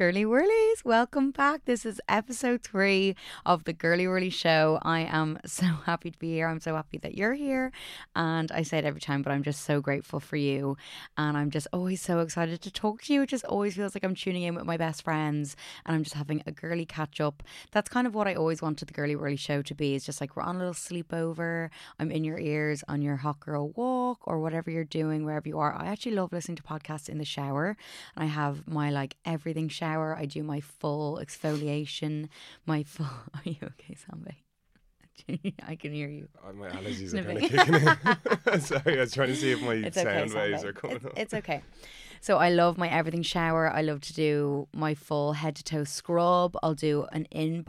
Girly Whirlies, welcome back. This is episode 3 of the Girly Whirly Show. I am so happy to be here. I'm so happy that you're here. And I say it every time, but I'm just so grateful for you. And I'm just always so excited to talk to you. It just always feels like I'm tuning in with my best friends and I'm just having a girly catch up. That's kind of what I always wanted the Girly Whirly Show to be. It's just like we're on a little sleepover. I'm in your ears on your hot girl walk or whatever you're doing, wherever you are. I actually love listening to podcasts in the shower. And I have my like everything shower. I do my full exfoliation, my full. Are you okay, Sambe? I can hear you. My allergies are kind of kicking in. Sorry, I was trying to see if my sound waves are coming up. It's okay. So I love my everything shower. I love to do my full head to toe scrub. I'll do an in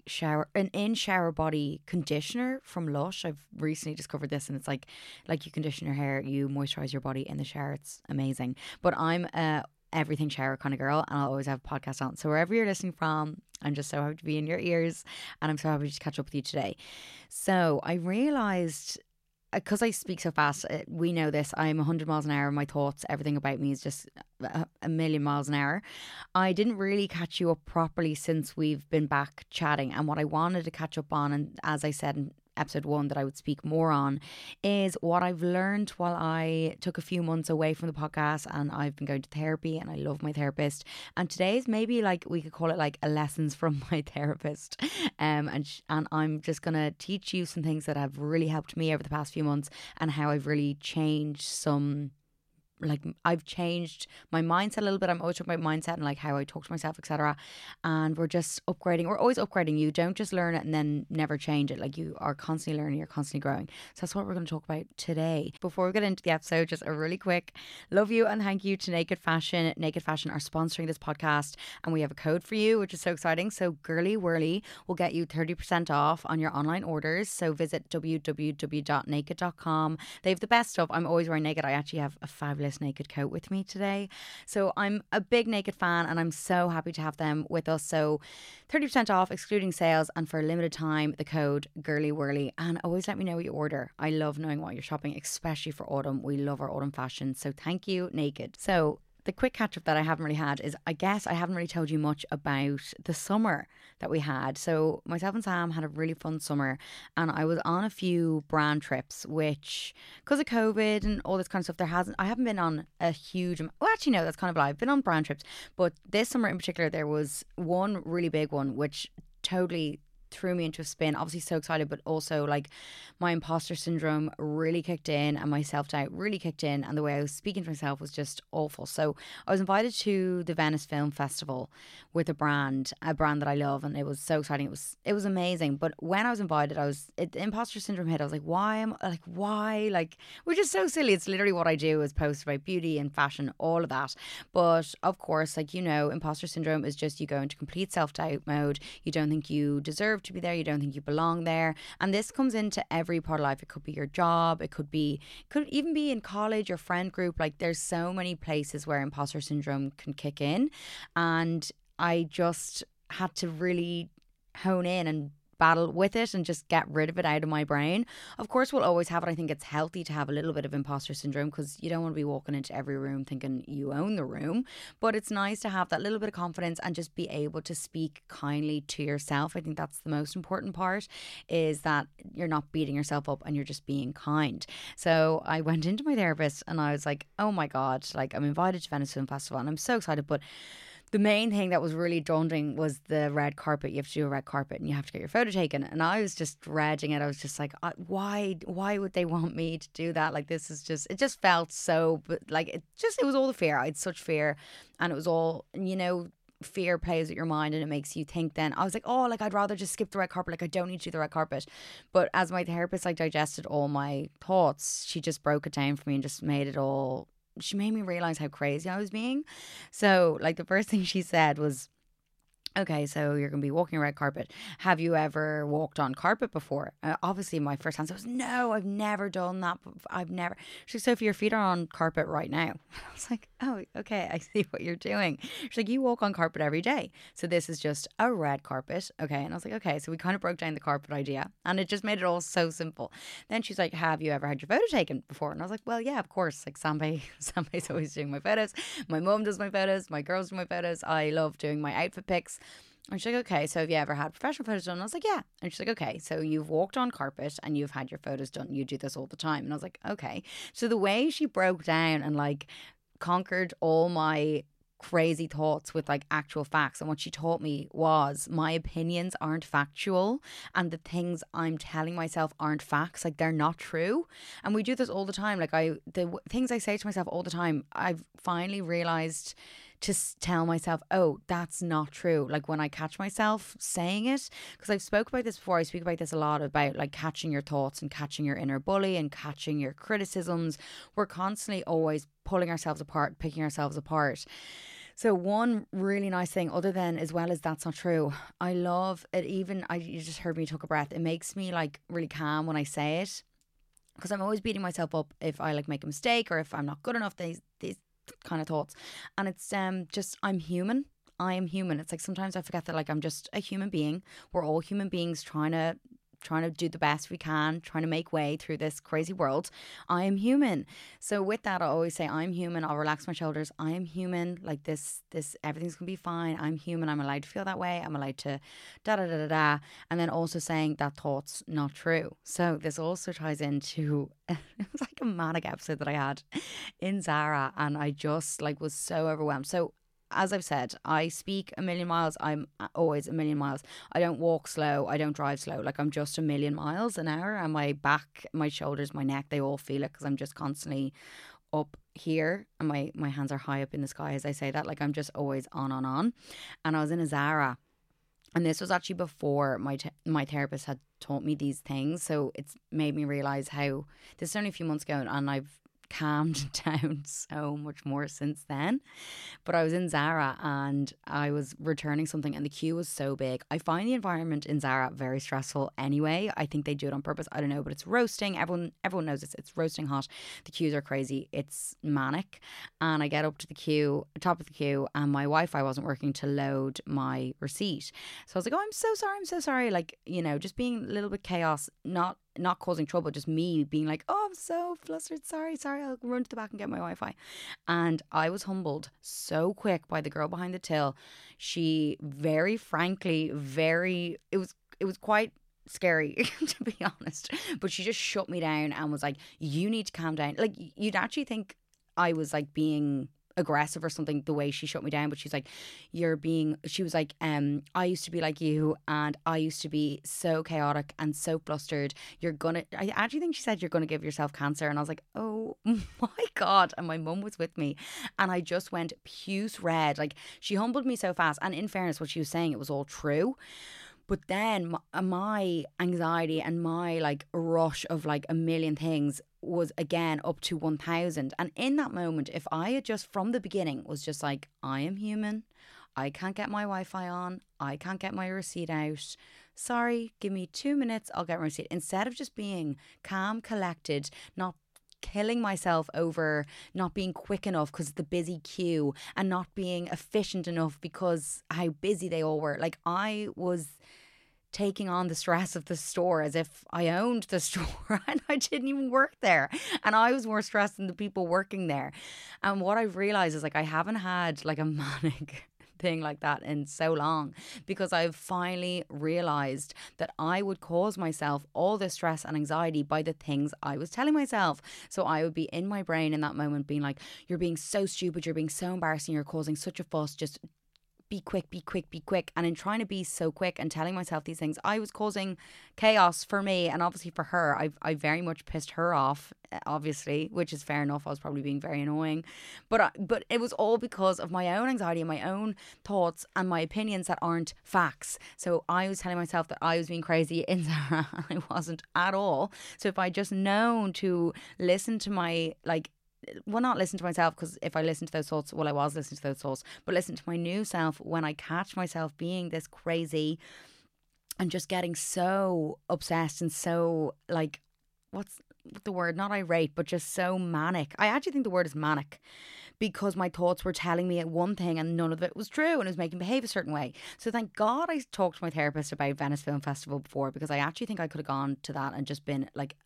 shower body conditioner from Lush. I've recently discovered this, and it's like you condition your hair, you moisturize your body in the shower. It's amazing. But I'm a everything shower kind of girl, and I'll always have a podcast on. So wherever you're listening from, I'm just so happy to be in your ears, and I'm so happy to catch up with you today. So I realized, because I speak so fast, we know this, I'm 100 miles an hour. My thoughts, everything about me is just a million miles an hour. I didn't really catch you up properly since we've been back chatting, and what I wanted to catch up on, and as I said in episode 1 that I would speak more on, is what I've learned while I took a few months away from the podcast, and I've been going to therapy, and I love my therapist. And today's maybe like we could call it like a lessons from my therapist, and I'm just gonna teach you some things that have really helped me over the past few months, and how I've really changed some. Like I've changed my mindset a little bit. I'm always talking about mindset and like how I talk to myself, etc. And we're just upgrading. We're always upgrading. You don't just learn it and then never change it. Like you are constantly learning, you're constantly growing. So that's what we're going to talk about today. Before we get into the episode, just a really quick love you and thank you to Naked Fashion. Naked Fashion are sponsoring this podcast, and we have a code for you, which is so exciting. So Girly Whirly will get you 30% off on your online orders. So visit www.naked.com. They have the best stuff. I'm always wearing naked. I actually have a fabulous naked coat with me today, so I'm a big Naked fan, and I'm so happy to have them with us. So 30% off excluding sales, and for a limited time the code Girly Whirly. And always let me know what you order. I love knowing what you're shopping, especially for autumn. We love our autumn fashion, so thank you, Naked. So the quick catch up that I haven't really had is, I guess I haven't really told you much about the summer that we had. So myself and Sam had a really fun summer, and I was on a few brand trips, which because of COVID and all this kind of stuff, I haven't been on a huge, well actually no, that's kind of a lie. I've been on brand trips, but this summer in particular there was one really big one which totally threw me into a spin. Obviously so excited, but also like my imposter syndrome really kicked in, and my self-doubt really kicked in, and the way I was speaking to myself was just awful. So I was invited to the Venice Film Festival with a brand that I love, and it was so exciting. It was amazing. But when I was invited, imposter syndrome hit. I was like, why, which is so silly. It's literally what I do, is post about beauty and fashion, all of that. But of course, like, you know, imposter syndrome is just, you go into complete self-doubt mode. You don't think you deserve to be there, you don't think you belong there, and this comes into every part of life. It could be your job, it could even be in college, your friend group. Like there's so many places where imposter syndrome can kick in, and I just had to really hone in and battle with it and just get rid of it out of my brain. Of course we'll always have it. I think it's healthy to have a little bit of imposter syndrome, because you don't want to be walking into every room thinking you own the room, but it's nice to have that little bit of confidence and just be able to speak kindly to yourself. I think that's the most important part, is that you're not beating yourself up and you're just being kind. So I went into my therapist and I was like, oh my god, like I'm invited to Venice Film Festival and I'm so excited, but the main thing that was really daunting was the red carpet. You have to do a red carpet and you have to get your photo taken. And I was just dreading it. I was just like, why would they want me to do that? Like, this is just, it just felt so, but like, it was all the fear. I had such fear, and it was all, you know, fear plays with your mind and it makes you think. Then I was like, oh, like I'd rather just skip the red carpet. Like I don't need to do the red carpet. But as my therapist like digested all my thoughts, she just broke it down for me and just she made me realize how crazy I was being. So like the first thing she said was, okay, so you're going to be walking a red carpet. Have you ever walked on carpet before? Obviously, my first answer was, no, I've never done that. I've never. She's like, Sophie, your feet are on carpet right now. I was like, oh, okay, I see what you're doing. She's like, you walk on carpet every day. So this is just a red carpet. Okay. And I was like, okay. So we kind of broke down the carpet idea and it just made it all so simple. Then she's like, have you ever had your photo taken before? And I was like, well, yeah, of course. Like Sambay's always doing my photos. My mum does my photos. My girls do my photos. I love doing my outfit pics. And she's like, okay, so have you ever had professional photos done? And I was like, yeah. And she's like, okay, so you've walked on carpet and you've had your photos done. You do this all the time. And I was like, okay. So the way she broke down and like conquered all my crazy thoughts with like actual facts, and what she taught me was my opinions aren't factual and the things I'm telling myself aren't facts. Like, they're not true. And we do this all the time. Like, the things I say to myself all the time, I've finally realized to tell myself, oh, that's not true. Like, when I catch myself saying it, because I've spoke about this before, I speak about this a lot, about like catching your thoughts and catching your inner bully and catching your criticisms. We're constantly always pulling ourselves apart, picking ourselves apart. So one really nice thing, other than as well as that's not true, I love it. Even you just heard me took a breath. It makes me like really calm when I say it, because I'm always beating myself up if I like make a mistake or if I'm not good enough. These kind of thoughts, and it's just, I'm human. I am human. It's like sometimes I forget that like I'm just a human being. We're all human beings trying to do the best we can, trying to make way through this crazy world. I am human. So with that, I always say I'm human. I'll relax my shoulders. I am human. Like this everything's gonna be fine. I'm human. I'm allowed to feel that way. I'm allowed to da da da da da. And then also saying that thought's not true. So this also ties into it was like a manic episode that I had in Zara, and I just like was so overwhelmed. So as I've said, I speak a million miles. I'm always a million miles. I don't walk slow. I don't drive slow. Like, I'm just a million miles an hour, and my back, my shoulders, my neck, they all feel it because I'm just constantly up here, and my hands are high up in the sky as I say that. Like, I'm just always on. And I was in a Zara, and this was actually before my therapist had taught me these things. So it's made me realize how, this is only a few months ago, and I've calmed down so much more since then. But I was in Zara and I was returning something, and the queue was so big. I find the environment in Zara very stressful anyway. I think they do it on purpose. I don't know, but it's roasting. Everyone knows it's roasting hot. The queues are crazy. It's manic. And I get up to the top of the queue, and my Wi-Fi wasn't working to load my receipt. So I was like, oh, I'm so sorry. Like, just being a little bit chaos, not causing trouble, just me being like, oh, I'm so flustered. Sorry, I'll run to the back and get my Wi-Fi. And I was humbled so quick by the girl behind the till. She very frankly, it was quite scary to be honest, but she just shut me down and was like, you need to calm down. Like, you'd actually think I was like being aggressive or something, the way she shut me down, but she's like, she was like, I used to be like you, and I used to be so chaotic and so flustered. I actually think she said, you're gonna give yourself cancer. And I was like, oh my God. And my mum was with me, and I just went puce red. Like, she humbled me so fast, and in fairness, what she was saying, it was all true. But then my anxiety and my like rush of like a million things was again up to 1,000. And in that moment, if I had just from the beginning was just like, I am human, I can't get my Wi-Fi on, I can't get my receipt out, sorry, give me 2 minutes, I'll get my receipt. Instead of just being calm, collected, not killing myself over not being quick enough because of the busy queue, and not being efficient enough because how busy they all were. Like, I was taking on the stress of the store as if I owned the store and I didn't even work there, and I was more stressed than the people working there. And what I've realized is, like, I haven't had like a manic thing like that in so long, because I've finally realized that I would cause myself all this stress and anxiety by the things I was telling myself. So I would be in my brain in that moment being like, you're being so stupid, you're being so embarrassing, you're causing such a fuss, just be quick, be quick, be quick. And in trying to be so quick and telling myself these things, I was causing chaos for me and obviously for her. I very much pissed her off, obviously, which is fair enough. I was probably being very annoying, but it was all because of my own anxiety and my own thoughts and my opinions that aren't facts. So I was telling myself that I was being crazy in Zara, and I wasn't at all. So if I just known to listen to my like well, not listen to myself, because if I listen to those thoughts, well, I was listening to those thoughts, but listen to my new self when I catch myself being this crazy and just getting so obsessed and so like, what's the word? Not irate, but just so manic. I actually think the word is manic, because my thoughts were telling me one thing and none of it was true, and it was making me behave a certain way. So thank God I talked to my therapist about Venice Film Festival before, because I actually think I could have gone to that and just been like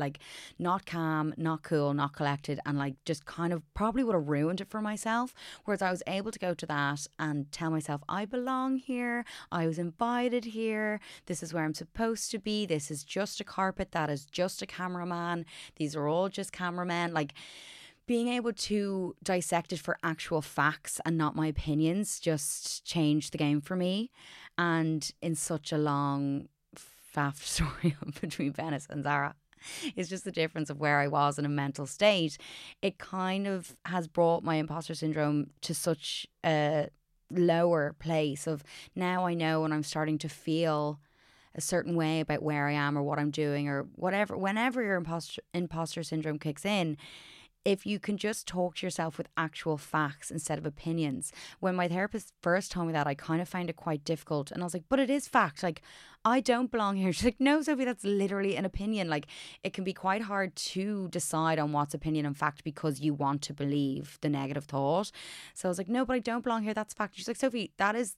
not calm, not cool, not collected, and like just kind of probably would have ruined it for myself. Whereas I was able to go to that and tell myself, I belong here, I was invited here, this is where I'm supposed to be, this is just a carpet, that is just a cameraman, these are all just cameramen. Like, being able to dissect it for actual facts and not my opinions just changed the game for me. And in such a long faff story between Venice and Zara, it's just the difference of where I was in a mental state. It kind of has brought my imposter syndrome to such a lower place of, now I know when I'm starting to feel a certain way about where I am or what I'm doing or whatever, whenever your imposter syndrome kicks in, if you can just talk to yourself with actual facts instead of opinions. When my therapist first told me that, I kind of found it quite difficult. And I was like, but it is fact. Like, I don't belong here. She's like, no, Sophie, that's literally an opinion. Like, it can be quite hard to decide on what's opinion and fact because you want to believe the negative thought. So I was like, no, but I don't belong here. That's fact. She's like, Sophie, that is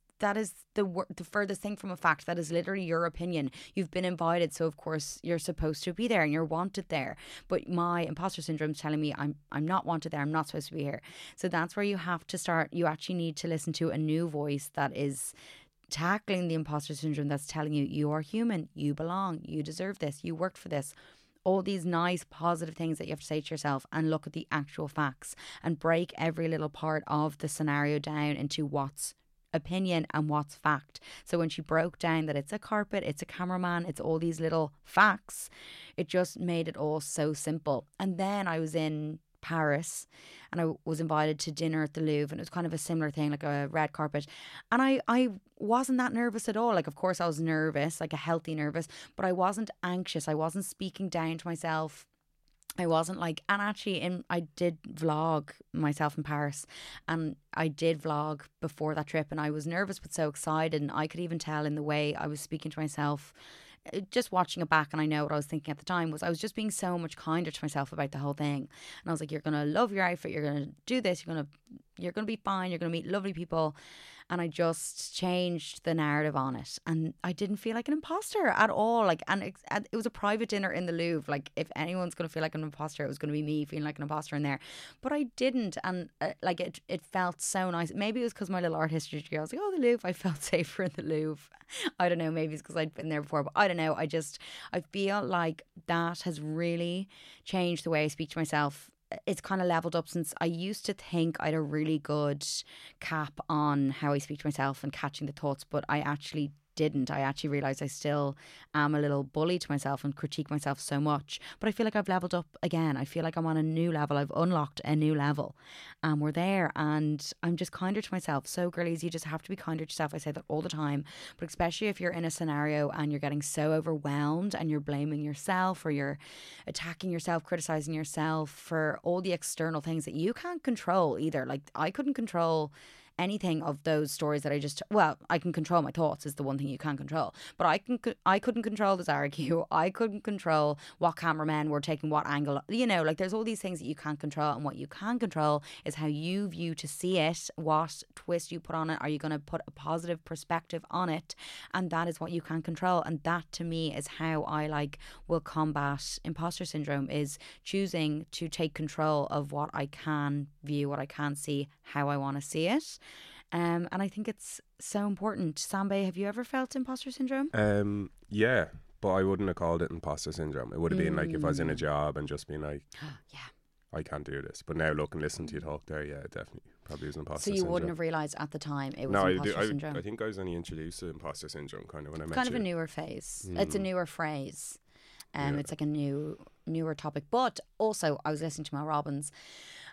the furthest thing from a fact. That is literally your opinion. You've been invited, so of course you're supposed to be there and you're wanted there. But my imposter syndrome is telling me I'm not wanted there. I'm not supposed to be here. So that's where you have to start. You actually need to listen to a new voice that is tackling the imposter syndrome, that's telling you you are human, you belong, you deserve this, you worked for this. All these nice positive things that you have to say to yourself, and look at the actual facts and break every little part of the scenario down into what's opinion and what's fact. So when she broke down that it's a carpet, it's a cameraman, it's all these little facts, it just made it all so simple. And then I was in Paris and I was invited to dinner at the Louvre, and it was kind of a similar thing, like a red carpet, and I wasn't that nervous at all. Like, of course I was nervous, like a healthy nervous, but I wasn't anxious. I wasn't speaking down to myself. I wasn't like, and actually I did vlog myself in Paris, and I did vlog before that trip, and I was nervous but so excited, and I could even tell in the way I was speaking to myself, just watching it back, and I know what I was thinking at the time was I was just being so much kinder to myself about the whole thing. And I was like, you're going to love your outfit, you're going to do this, you're going to be fine, you're going to meet lovely people. And I just changed the narrative on it, and I didn't feel like an imposter at all. Like, and it was a private dinner in the Louvre. Like, if anyone's going to feel like an imposter, it was going to be me feeling like an imposter in there. But I didn't, and like it felt so nice. Maybe it was because my little art history degree. I was like, oh, the Louvre. I felt safer in the Louvre. I don't know. Maybe it's because I'd been there before, but I don't know. I feel like that has really changed the way I speak to myself. It's kind of leveled up since I used to think I had a really good cap on how I speak to myself and catching the thoughts, but I actually didn't. I actually realised I still am a little bully to myself and critique myself so much. But I feel like I've leveled up again. I feel like I'm on a new level. I've unlocked a new level. And we're there, and I'm just kinder to myself. So girlies, you just have to be kinder to yourself. I say that all the time. But especially if you're in a scenario and you're getting so overwhelmed and you're blaming yourself, or you're attacking yourself, criticising yourself for all the external things that you can't control either. Like, I couldn't control anything of those stories that I can control my thoughts, is the one thing you can't control. But I couldn't control the Zara queue. I couldn't control what cameramen were taking what angle. You know, like, there's all these things that you can't control, and what you can control is how you view to see it, what twist you put on it. Are you going to put a positive perspective on it? And that is what you can control. And that, to me, is how I will combat imposter syndrome, is choosing to take control of what I can view, what I can see, how I want to see it. And I think it's so important. Sambe, have you ever felt imposter syndrome? Yeah, but I wouldn't have called it imposter syndrome. It would have been like if I was in a job and just been like, yeah, I can't do this. But now look and listen to you talk there, yeah, it definitely probably was imposter syndrome. So you wouldn't have realised at the time it was imposter syndrome? I think I was only introduced to imposter syndrome kind of when I met you. It's kind of a newer phase. It's a newer phrase. It's like a newer topic. But also, I was listening to Mel Robbins,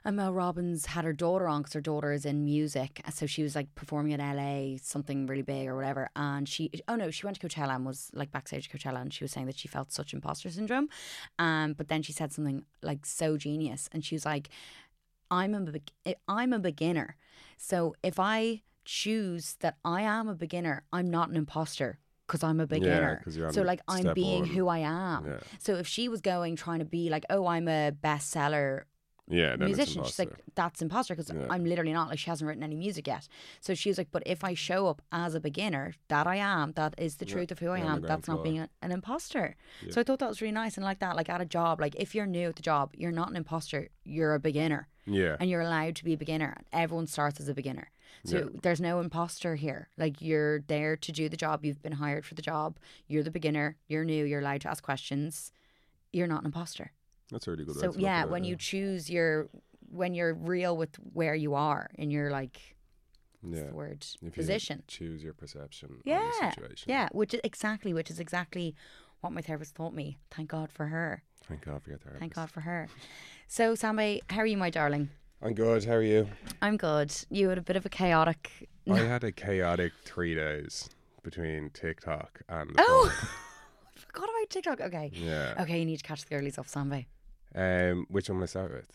And Mel Robbins had her daughter on because her daughter is in music. So she was like performing in LA, something really big or whatever. And she went to Coachella and was like backstage at Coachella, and she was saying that she felt such imposter syndrome. But then she said something like so genius. And she was like, I'm a beginner. So if I choose that I am a beginner, I'm not an imposter. Because I'm a beginner. 'cause you're on So like I'm being 1. who I am. Yeah. So if she was trying to be like, oh, I'm a bestseller Yeah, then musician, it's she's like, that's imposter because I'm literally not. Like, she hasn't written any music yet. So she was like, but if I show up as a beginner, that I am, that is the truth of who I you're on am, the that's ground not floor. being an imposter. So I thought that was really nice. And like that, like at a job, like if you're new at the job, you're not an imposter, you're a beginner. Yeah. And you're allowed to be a beginner. Everyone starts as a beginner. So there's no imposter here. Like, you're there to do the job. You've been hired for the job. You're the beginner. You're new. You're allowed to ask questions. You're not an imposter. That's a really good way So to look yeah, at it, when you choose when you're real with where you are in your like, what's the word, If you position. choose your perception of Yeah, the situation. yeah, which is exactly what my therapist taught me. Thank God for her. Thank God for your therapist. Thank God for her. So Sambe, how are you, my darling? I'm good. How are you? I'm good. You had a bit of a chaotic. I had a chaotic 3 days between TikTok and the Oh, phone. I forgot about TikTok. Okay. Yeah. Okay, you need to catch the girlies off, Sambe. Which one will I start with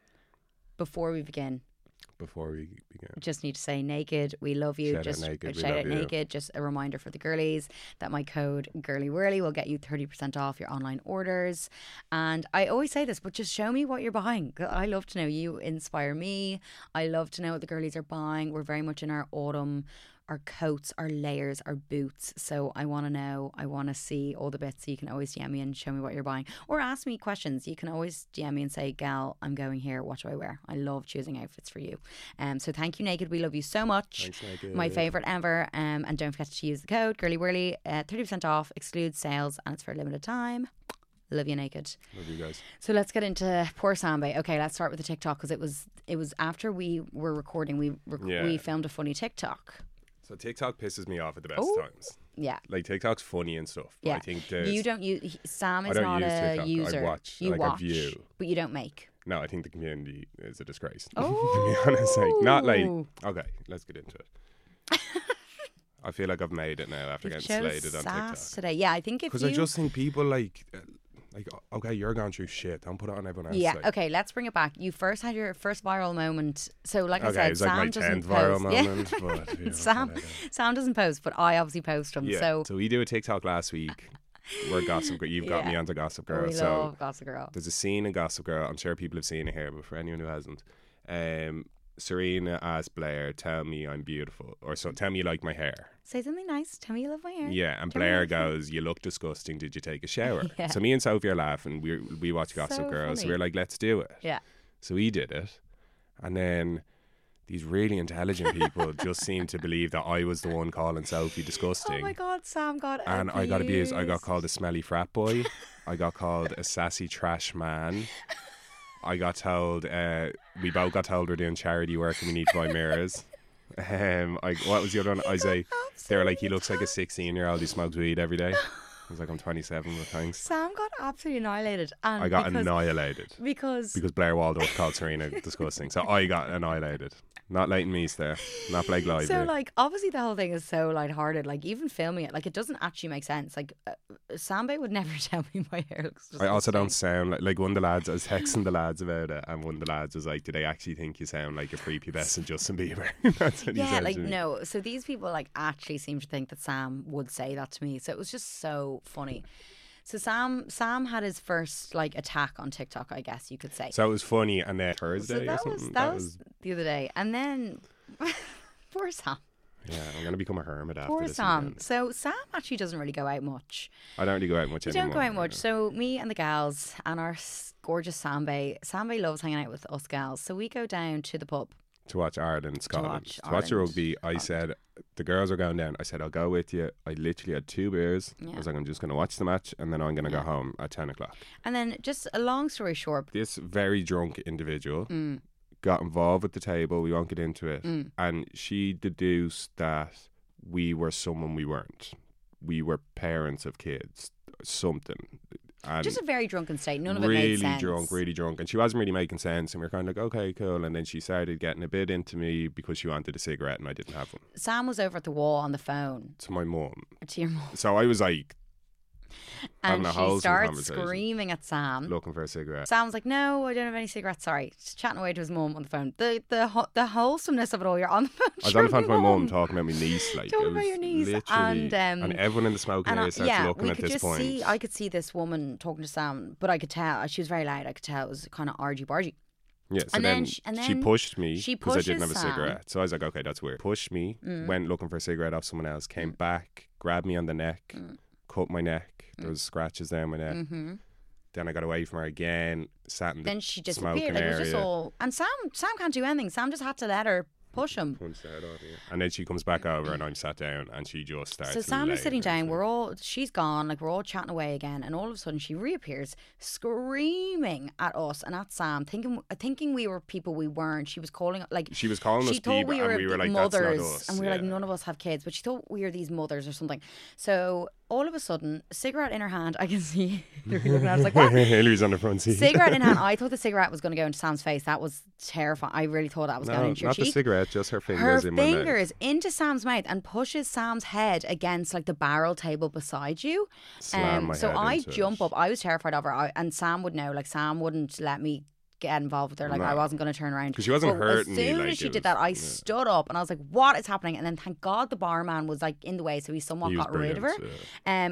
Before we begin, before we begin? just need to say naked, we love you. Shout out Just Naked, we shout love out you. naked. Just a reminder for the girlies that my code GirlyWhirly will get you 30% off your online orders. And I always say this, but just show me what you're buying. 'Cause I love to know. You inspire me. I love to know what the girlies are buying. We're very much in our autumn, our coats, our layers, our boots. So I want to know, I want to see all the bits. So you can always DM me and show me what you're buying, or ask me questions. You can always DM me and say, gal, I'm going here, what do I wear? I love choosing outfits for you. So thank you, Naked, we love you so much. Thanks, Naked. My favourite ever. And don't forget to use the code GirlyWhirly, 30% off, excludes sales, and it's for a limited time. Love you, Naked. Love you guys. So let's get into poor Sambe. Okay, let's start with the TikTok, because it was after we were recording, we filmed a funny TikTok. So TikTok pisses me off at the best times. Yeah. Like, TikTok's funny and stuff. But Yeah. I think there's... You don't use... Sam is I don't not use a TikTok. I user. watch. You Like, I watch, view. but you don't make. No, I think the community is a disgrace. Oh. To be honest, like, not like... Okay, let's get into it. I feel like I've made it now after getting slated on TikTok. Today. Yeah, I think if Because you... I just think people like, okay, you're going through shit. Don't put it on everyone else. Yeah, like. okay, let's bring it back. You first had your first viral moment. So like I Okay, said, it was like Sam my doesn't 10th viral post. Yeah. moment. But, you know, Sam whatever. doesn't post, but I obviously post them. Yeah. So So we do a TikTok last week. We're Gossip Girl. You've got me Yeah. onto Gossip Girl. we so love Gossip Girl. there's a scene in Gossip Girl. I'm sure people have seen it here, but for anyone who hasn't, Serena asked Blair, "Tell me I'm beautiful," or so. Tell me you like my hair. Say something nice. Tell me you love my hair. Yeah, and Tell me Blair how you feel. goes, "You look disgusting. Did you take a shower?" Yeah. So me and Sophie are laughing. We watch Gossip So Girl, so funny. we're like, "Let's do it." Yeah. So we did it, and then these really intelligent people just seemed to believe that I was the one calling Sophie disgusting. Oh my God, Sam got And I got abused. I got abused. called a smelly frat boy. I got called a sassy trash man. I got told, we both got told we're doing charity work and we need to buy mirrors. What was the other one? I say, they were like, he looks like a 16-year-old who smokes weed every day. I was like, I'm 27, but thanks. Sam got absolutely annihilated. And I got because, annihilated because Blair Waldorf called Serena disgusting. So I got annihilated. Not Leighton Meese there. Not Blake Lively. so like obviously the whole thing is so lighthearted. Like even filming it, like it doesn't actually make sense. Like Sambe would never tell me my hair looks I also don't disgusting. sound like one of the lads. I was texting the lads about it, and one of the lads was like, "Did I actually think you sound like a prepubescent Justin Bieber?" That's what he Yeah, said like to me. no. So these people like actually seem to think that Sam would say that to me. So it was just so funny. So Sam had his first like attack on TikTok, I guess you could say. So it was funny, and then So Thursday or that something. was the other day, and then poor Sam. Yeah, I'm gonna become a hermit after Poor this Sam. weekend. So Sam actually doesn't really go out much. I don't really go out much We anymore. don't go out much. So me and the gals and our gorgeous Sambe. Sambe loves hanging out with us gals. So we go down to the pub. To watch Ireland, Scotland. watch To watch the Ireland, rugby, I said, the girls are going down. I said, I'll go with you. I literally had 2 beers. Yeah. I was like, I'm just going to watch the match and then I'm going to Yeah. go home at 10 o'clock. And then just a long story short. This very drunk individual Mm, got involved with the table. We won't get into it. mm. And she deduced that we were someone we weren't. We were parents of kids, something. And Just a very drunken state. None of it made sense. really drunk. And she wasn't really making sense. And we were kind of like, okay, cool. And then she started getting a bit into me because she wanted a cigarette and I didn't have one. Sam was over at the wall on the phone. To my mum. To your mum. So I was like, and having a she wholesome starts conversation. screaming at Sam. Looking for a cigarette. Sam's like, no, I don't have any cigarettes. Sorry. Just chatting away to his mum on the phone. The wholesomeness of it all. You're on the phone. I was on the phone to my mum talking about my niece. Like, Talking it about was your niece. literally, and everyone in the smoking area starts looking at this point. I could see this woman talking to Sam, but I could tell she was very loud. I could tell it was kind of argy-bargy. Yeah, so And then, then she pushed me she because I didn't have pushes a Sam. cigarette. So I was like, okay, that's weird. Pushed me, went looking for a cigarette off someone else, came back, grabbed me on the neck, cut my neck. There was scratches down my neck. Mm-hmm. Then I got away from her again, sat in the Then she smoking disappeared. Like, it area. was just all. And Sam can't do anything. Sam just had to let her push him. Punched the head off, yeah. And then she comes back over and I'm sat down and she just starts So Sam is laying sitting down. there. She's gone. Like, we're all chatting away again, and all of a sudden she reappears, screaming at us and at Sam, thinking we were people we weren't. She was calling like She was calling us she thought people and we were like, mothers, that's not us. and we were like, none of us have kids, but she thought we were these mothers or something. So all of a sudden, cigarette in her hand, I can see. I was like, what? Hillary's on the front seat. Cigarette in hand. I thought the cigarette was going to go into Sam's face. That was terrifying. I really thought that was going into your not cheek. the cigarette, just her fingers Her in my mouth. fingers into Sam's mouth and pushes Sam's head against like the barrel table beside you. Slam my so head I into jump it. up. I was terrified of her, and Sam would know. Like, Sam wouldn't let me get involved with her. Like, No. I wasn't going to turn around. 'Cause she wasn't But hurting me, As soon like, as she it did was- that, I yeah. stood up and I was like, "What is happening?" And then thank God the barman was like in the way, so he somewhat He was got rid of her. brilliant, yeah.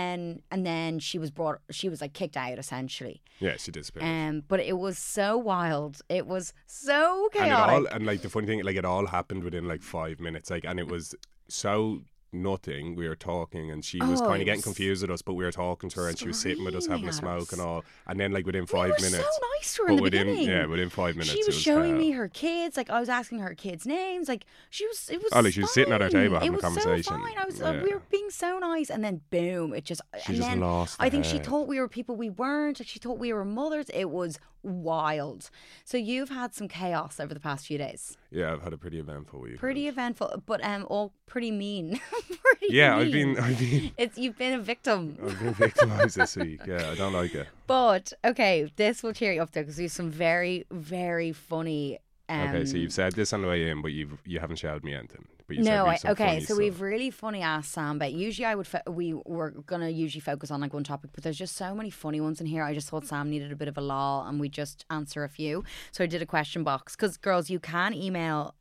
And then she was like kicked out essentially. Yeah, she disappeared. But it was so wild. It was so And chaotic. and like the funny thing, like it all happened within like 5 minutes, like, and it was so nothing. We were talking, and she was Oh, kind it of getting was confused with us, but we were talking to her, and she was sitting with us having a screaming at smoke and us. all. And then like within We 5 were minutes, so nice to her in but the within beginning. within 5 minutes, She it was was showing hell. me her kids. Like, I was asking her kids' names. Like, it was. Oh, like she was sitting at our table fine. having a It was conversation. so fine. I was. Yeah. We were being so nice, and then boom, it just. She and just then lost I her think she head. thought we were people we weren't. Like, she thought we were mothers. It was wild. So you've had some chaos over the past few days. Yeah, I've had a pretty eventful week. Pretty eventful, but all pretty mean. Yeah, mean. I've been You've been a victim. victimised this week. Yeah, I don't like it. But okay, this will cheer you up though, because we have some very, very funny. Okay, so you've said this on the way in, but you haven't shouted me anything. But you No, said some okay. funny So stuff. we've really funny asked Sam, but usually we were gonna usually focus on like one topic, but there's just so many funny ones in here. I just thought Sam needed a bit of a lull, and we just answer a few. So I did a question box, because girls, you can email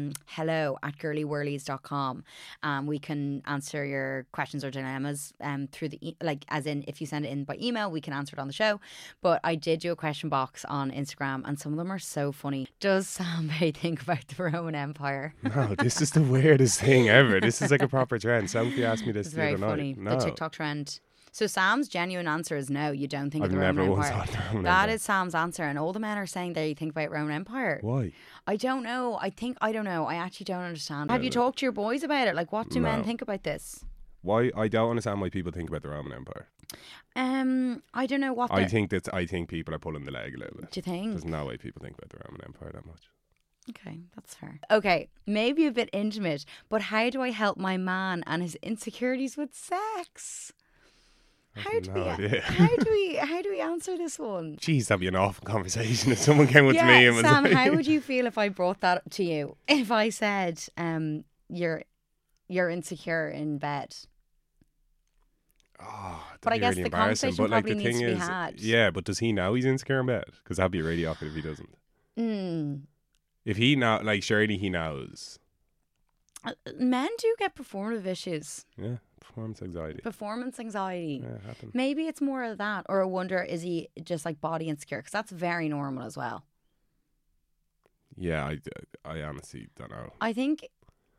hello@girlywhirlies.com. We can answer your questions or dilemmas through the like, as in if you send it in by email, we can answer it on the show. But I did do a question box on Instagram, and some of them are so funny. Does Sam Bay think about the Roman Empire? No, this is the weirdest thing ever. This is like a proper trend. Sophie asked me this It's the very other funny. night. No, The TikTok trend. So Sam's genuine answer is no, you don't think I've of the Roman never once Empire. thought the Roman That Empire. is Sam's answer, and all the men are saying they think about Roman Empire. Why? I don't know. I don't know. I actually don't understand. Have you talked to your boys about it? Like, what do men No. think about this? Why? I don't understand why people think about the Roman Empire. I don't know what. I think people are pulling the leg a little bit. Do you think? There's no way people think about the Roman Empire that much. Okay, that's fair. Okay, maybe a bit intimate, but how do I help my man and his insecurities with sex? How do no idea. how do we answer this one? Jeez, that'd be an awful conversation if someone came up to me and was Sam, like, how would you feel if I brought that to you? If I said, you're insecure in bed. Oh, But I that'd be guess really the embarrassing. conversation But like probably the needs thing to be is, had. yeah, but does he know he's insecure in bed? Because that'd be really awkward if he doesn't. If he know, like, surely he knows. Men do get performative issues, Yeah, performance anxiety. performance anxiety. Yeah, it happens. Maybe it's more of that, or I wonder, is he just like body insecure? Because that's very normal as well. Yeah, I honestly don't know. I think.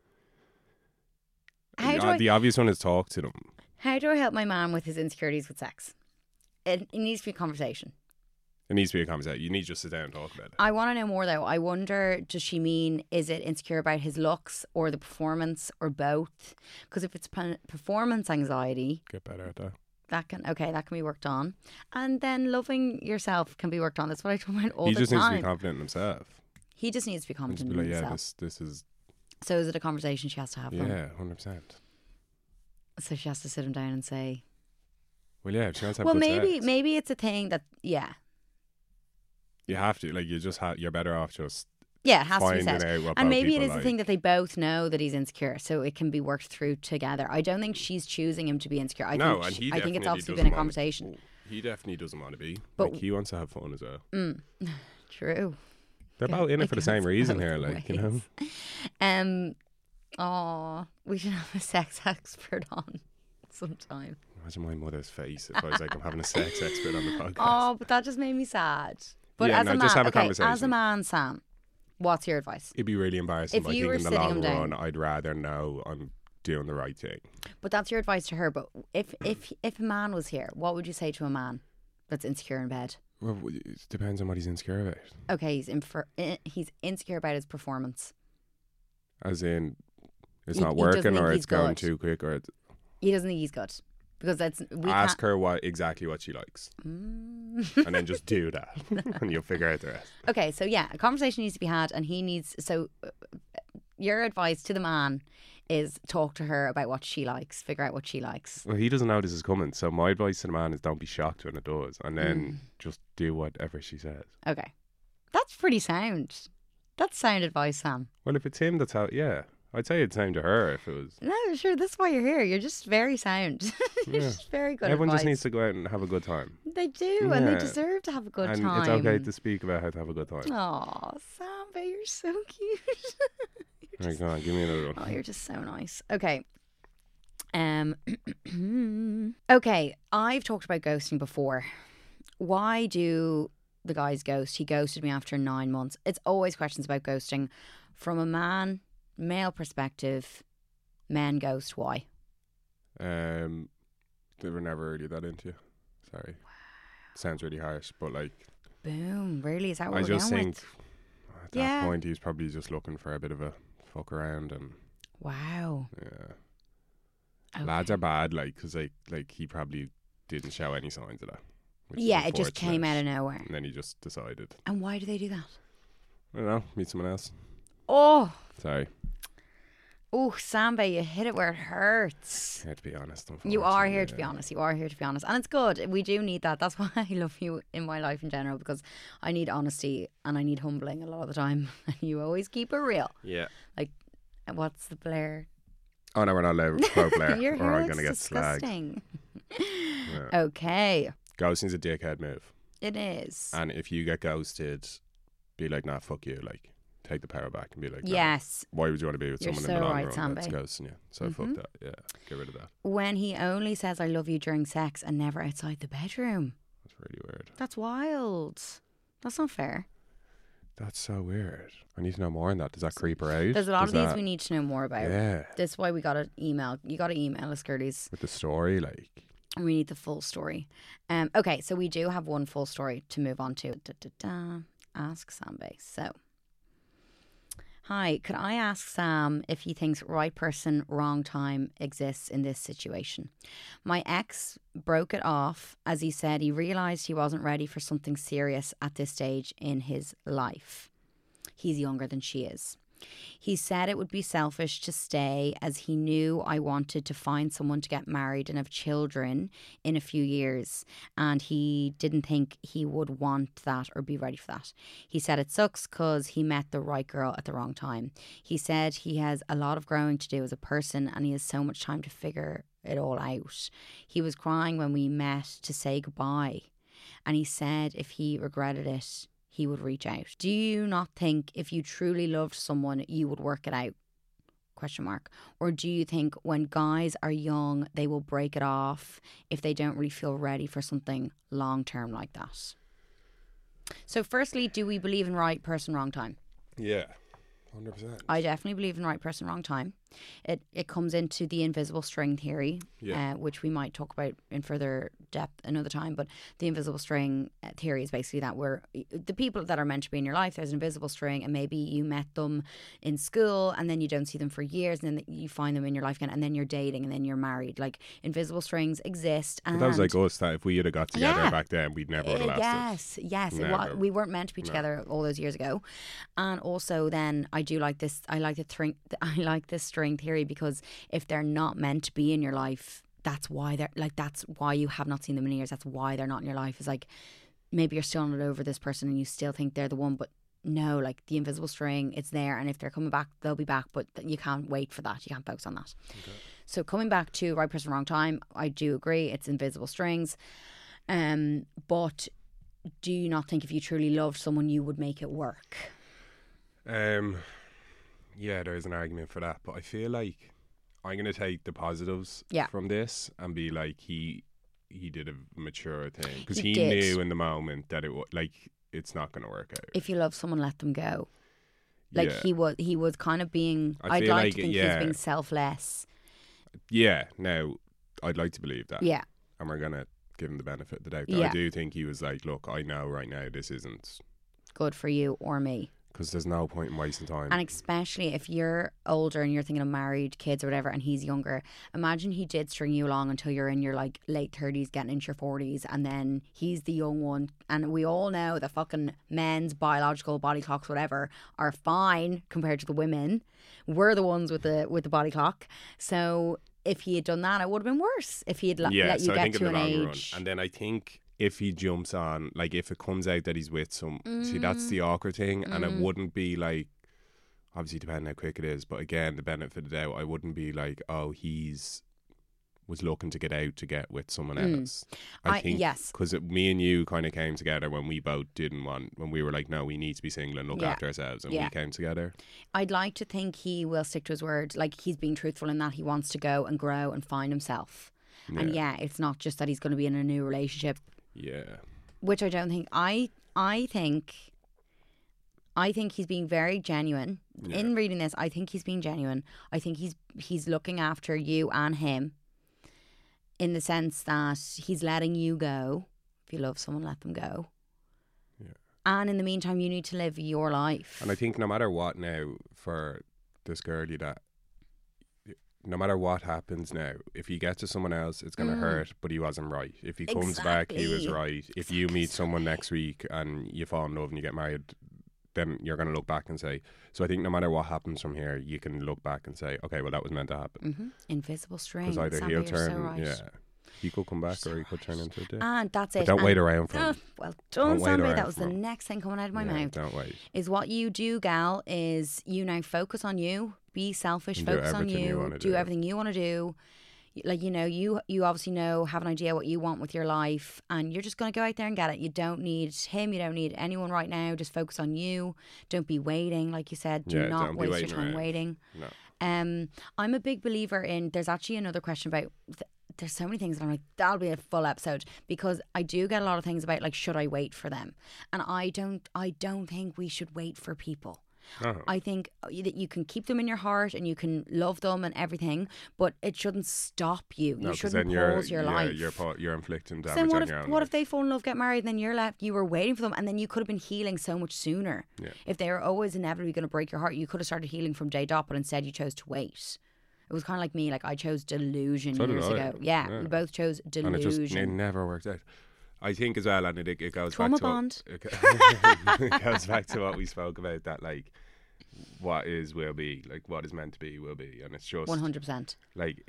How The obvious one is talk to them. do I help my man with his insecurities with sex? It needs to be a conversation. It needs to be a conversation. You need to just sit down and talk about it. I want to know more though. I wonder, does she mean, is it insecure about his looks or the performance or both? Because if it's performance anxiety, Get better at that. that can be worked on, and then loving yourself can be worked on. That's what I talk about all He the just needs to be time. confident in himself. He just needs to be And just confident be like, in yeah, himself. this is, So is it a conversation she has to have? Then? yeah, 100%. So she has to sit him down and say, Well, yeah, if she wants to have Well, good maybe sex, maybe it's a thing that you have to. Like, you just you're better off just it has to be finding said. out what And both maybe it people is a like. thing that they both know that he's insecure, so it can be worked through together. I don't think she's choosing him to be insecure. I No, think and he I think it's definitely obviously doesn't been a want- conversation. He definitely doesn't want to be. But- Like, he wants to have fun as well. True. They're both in it for the same goes reason both here, like, you know. ways. We should have a sex expert on sometime. Imagine my mother's face if I was like, I'm having a sex expert on the podcast. Oh, but that just made me sad. But Yeah, as no, a man, just have a okay, as a conversation. man, Sam, what's your advice? It'd be really embarrassing, If but I you think were in the sitting long him down- run, I'd rather know I'm doing the right thing. But that's your advice to her. But if a man was here, what would you say to a man that's insecure in bed? Well, it depends on what he's insecure about. Okay, he's insecure about his performance. As in, it's He- not he doesn't working, think or he's it's going good. too quick, or He doesn't think he's good because ask her exactly what she likes, and then just do that, and you'll figure out the rest. Okay, so yeah, a conversation needs to be had, and he needs. So, your advice to the man is talk to her about what she likes, figure out what she likes. Well, he doesn't know this is coming, so my advice to the man is don't be shocked when it does, and then Mm. just do whatever she says. Okay, that's pretty sound. That's sound advice, Sam. Well, if it's him, that's how. Yeah, I'd say it's same to her if it was. No, sure, that's why you're here. You're just very sound. You're Yeah. just very good. Everyone advice. just needs to go out and have a good time. They do, and they Yeah. deserve to have a good and time. it's okay to speak about how to have a good time. Oh, Samba, you're so cute. Right, go on, give me another Oh, one. you're just so nice. Okay. Okay, I've talked about ghosting before. Why do the guys ghost? He ghosted me after 9 months. It's always questions about ghosting. From a male perspective, men ghost. Why? They were never really that into you. Sorry. Sounds really harsh, but like, Boom. Really? Is that what I we're just going think with? at that Yeah. point he's probably just looking for a bit of a fuck around, and Wow. yeah. Okay. Lads are bad, like, because like he probably didn't show any signs of that. which is Yeah, it just came out unfortunate. of nowhere. And then he just decided, And why do they do that? I don't know, meet someone else. Oh, Sorry, Samba, you hit it where it hurts. here to be honest. You are here to unfortunately, be yeah. honest. You are here to be honest. And it's good. We do need that. That's why I love you in my life in general, because I need honesty and I need humbling a lot of the time. You always keep it real. Yeah. Like, what's the Blair? Oh no, we're not allowed to quote Blair, Your or hair I'm looks gonna get slagged. disgusting. Yeah. Okay. Ghosting's a dickhead move, It is. and if you get ghosted, be like, nah, fuck you. Like, take the power back and be like, nah, Yes. why would you want to be with You're someone so in the long right, run that's Sambe. ghosting you? So fuck that. Yeah, get rid of that. When he only says I love you during sex and never outside the bedroom. That's really weird. That's wild. That's not fair. That's so weird. I need to know more on that. Does that creep her out? There's a lot Does of these that- we need to know more about. Yeah, That's why we got to email. You got to email us, girlies. with the story, like, We need the full story. Okay, so we do have one full story to move on to. Ask Sambe. So, hi, could I ask Sam if he thinks right person, wrong time exists in this situation? My ex broke it off as he said he realised he wasn't ready for something serious at this stage in his life. He's younger than she is. He said it would be selfish to stay as he knew I wanted to find someone to get married and have children in a few years, and he didn't think he would want that or be ready for that. He said it sucks because he met the right girl at the wrong time. He said he has a lot of growing to do as a person and he has so much time to figure it all out. He was crying when we met to say goodbye, and he said if he regretted it, he would reach out. Do you not think if you truly loved someone, you would work it out? Question mark. Or do you think when guys are young, they will break it off if they don't really feel ready for something long term like that? So firstly, do we believe in right person, wrong time? yeah, 100%. I definitely believe in right person, wrong time. It comes into the invisible string theory, Yeah. which we might talk about in further depth another time. But the invisible string theory is basically that we're the people that are meant to be in your life. There's an invisible string, and maybe you met them in school, and then you don't see them for years, and then you find them in your life again, and then you're dating, and then you're married. Like invisible strings exist. But And that was like us, that if we had got together Yeah. back then, we'd never would have lasted. yes. Never. We weren't meant to be together all those years ago. And also, then I do like this. I like the string theory because if they're not meant to be in your life, that's why they're like, that's why you have not seen them in years. That's why they're not in your life. Is like, maybe you're still not over this person and you still think they're the one, but no, like the invisible string, it's there. And if they're coming back, they'll be back, but you can't wait for that. You can't focus on that. Okay. So coming back to right person, wrong time, I do agree. It's invisible strings. But do you not think if you truly loved someone, you would make it work? Yeah, there is an argument for that, but I feel like I'm going to take the positives from this and be like, he did a mature thing, because he knew in the moment that it's not going to work out. If you love someone, let them go. Like he was kind of being, I'd like to think he's being selfless. Yeah, now I'd like to believe that. Yeah. And we're going to give him the benefit of the doubt. I do think he was like, look, I know right now this isn't good for you or me. Because there's no point in wasting time. And especially if you're older and you're thinking of married kids or whatever, and he's younger, imagine he did string you along until you're in your like late 30s, getting into your 40s, and then he's the young one. And we all know that fucking men's biological body clocks, whatever, are fine compared to the women. We're the ones with the body clock. So if he had done that, it would have been worse. If he had let you get to an age. And then I think if he jumps on, like if it comes out that he's with some, see, that's the awkward thing. And it wouldn't be like, obviously depending how quick it is, but again, the benefit of the doubt, I wouldn't be like, oh, was looking to get out to get with someone else. I think, yes, because me and you kind of came together when we both when we were like, no, we need to be single and look after ourselves, and we came together. I'd like to think he will stick to his word. Like, he's being truthful in that he wants to go and grow and find himself. And it's not just that he's going to be in a new relationship. Yeah. Which I don't think. I think he's being very genuine. In reading this, I think he's being genuine. I think he's looking after you and him, in the sense that he's letting you go. If you love someone, let them go. Yeah. And in the meantime, you need to live your life. And I think no matter what now, for this girlie, that no matter what happens now, if he gets to someone else, it's going to hurt, but he wasn't right. If he comes back, he was right. If you meet someone next week and you fall in love and you get married, then you're going to look back and say, so I think no matter what happens from here, you can look back and say, okay, well, that was meant to happen. Invisible string. Because either he'll turn, he could come back, or he could turn into a dick. And that's it. But don't wait around for him. Well done, Sandra. That was the next thing coming out of my mouth. Don't wait. Is what you do, gal, is you now focus on you. Be selfish, focus on you. Do everything you want to do. Like, you know, you obviously have an idea what you want with your life, and you're just going to go out there and get it. You don't need him. You don't need anyone right now. Just focus on you. Don't be waiting, like you said. Do not waste your time waiting. No. I'm a big believer in, there's actually another question about, there's so many things that I'm like, that'll be a full episode, because I do get a lot of things about, like, should I wait for them? And I don't think we should wait for people. Uh-huh. I think that you can keep them in your heart and you can love them and everything, but it shouldn't stop you. You shouldn't pause your life. You're inflicting damage on your own. What if they fall in love, get married, and then you're left, you were waiting for them, and then you could have been healing so much sooner. Yeah. If they were always inevitably going to break your heart, you could have started healing from day dot, but instead you chose to wait. It was kind of like me, like I chose delusion years ago. Yeah, we both chose delusion. And it never worked out. I think as well, and it goes Trauma back to bond. It goes back to what we spoke about, that like what is will be, like what is meant to be will be, and it's just 100%. Like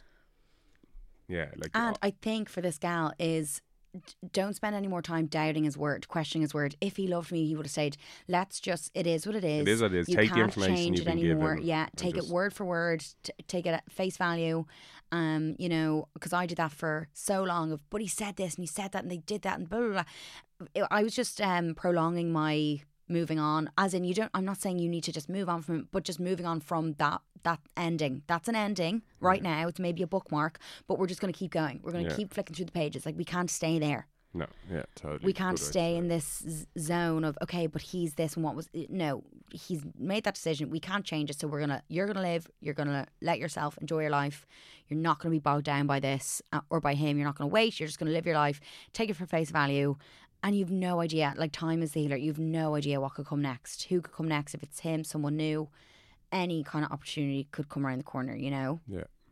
and I think for this gal is, don't spend any more time doubting his word, questioning his word. If he loved me, he would have said, let's just, it is what it is. It is what it is. You take the can't information change you've it been anymore. given. Yeah, take it word for word. Take it at face value. You know, because I did that for so long of, but he said this and he said that and they did that and blah, blah, blah. I was just prolonging my moving on, as in, I'm not saying you need to just move on from it, but just moving on from that ending. That's an ending right now. It's maybe a bookmark, but we're just going to keep going. We're going to keep flicking through the pages. Like, we can't stay there. No, yeah, totally. We can't stay in this zone of, okay, but he's this and what was, no, he's made that decision. We can't change it. So you're going to live, you're going to let yourself enjoy your life. You're not going to be bogged down by this or by him. You're not going to wait. You're just going to live your life, take it for face value. And you've no idea, like, time is the healer. You've no idea what could come next. Who could come next? If it's him, someone new, any kind of opportunity could come around the corner, you know? Yeah.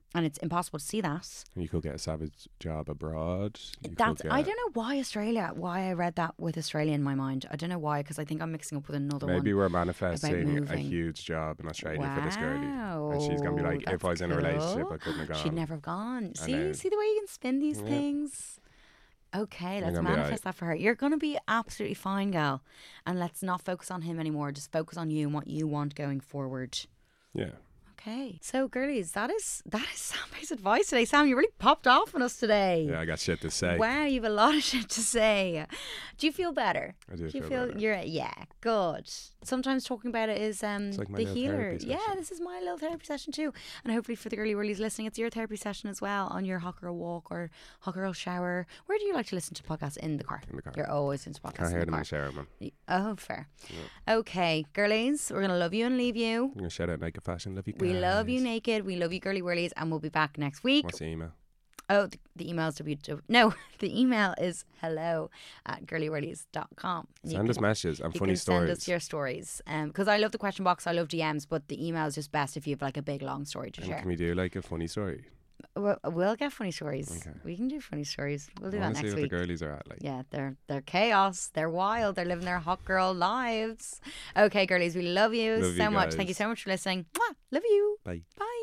and it's impossible to see that. You could get a savage job abroad. You That's could get, I don't know why I read that with Australia in my mind. I don't know why, because I think I'm mixing up with another one. maybe we're manifesting a moving. huge job in Australia for this girlie. And she's Wow, going to be like, if that's I was in a relationship, cool. I couldn't have gone. She'd never have gone. I know. See the way you can spin these Yeah. things. Okay, I'm let's gonna be manifest that for her. You're going to be absolutely fine, gal. And let's not focus on him anymore. Just focus on you and what you want going forward. Yeah. Okay. So, girlies, that is Sam's advice today. Sam, you really popped off on us today. Yeah, I got shit to say. Wow, you have a lot of shit to say. Do you feel better? I do you feel feel better. yeah, good. Sometimes talking about it is like my the little healer. therapy Yeah, session. this is my little therapy session too. And hopefully for the girly whirlies listening, it's your therapy session as well on your hot girl walk or hot girl shower. Where do you like to listen to podcasts? In the car. In the car. You're always into podcasts Can't hear in them the in the car. shower, man. Oh, fair. Okay, girlies, we're gonna love you and leave you. I'm going to shout out Naked Fashion. Love you guys. We love you naked. We love you girly whirlies, and we'll be back next week. What's the email? Oh, the email's the email is hello@girlywhirlies.com. And you Send us can- messages and you funny can send stories. us your stories. Because I love the question box, I love DMs, but the email is just best if you have like a big long story to And share. can we do like a funny story? We'll get funny stories. Okay. We can do funny stories. We'll do I that want to see next what week. the girlies are at. Like. Yeah, they're chaos. They're wild. They're living their hot girl lives. Okay, girlies, we love you Love so you much. Thank you guys. so much for listening. Mwah! Love you. Bye. Bye.